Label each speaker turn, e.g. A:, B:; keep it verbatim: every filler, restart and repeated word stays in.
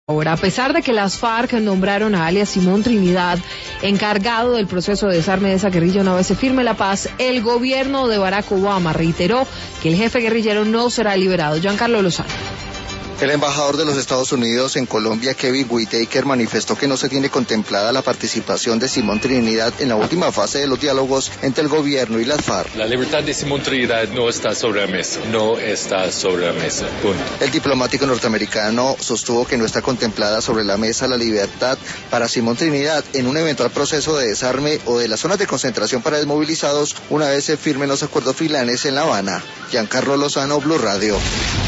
A: Ahora, a pesar de que las FARC nombraron a alias Simón Trinidad encargado del proceso de desarme de esa guerrilla una vez se firme la paz, el gobierno de Barack Obama reiteró que el jefe guerrillero no será liberado. Giancarlo Lozano.
B: El embajador de los Estados Unidos en Colombia, Kevin Whitaker, manifestó que no se tiene contemplada la participación de Simón Trinidad en la última fase de los diálogos entre el gobierno y las FARC.
C: La libertad de Simón Trinidad no está sobre la mesa, no está sobre la mesa, punto.
B: El diplomático norteamericano sostuvo que no está contemplada sobre la mesa la libertad para Simón Trinidad en un eventual proceso de desarme o de las zonas de concentración para desmovilizados una vez se firmen los acuerdos finales en La Habana. Giancarlo Lozano, Blue Radio.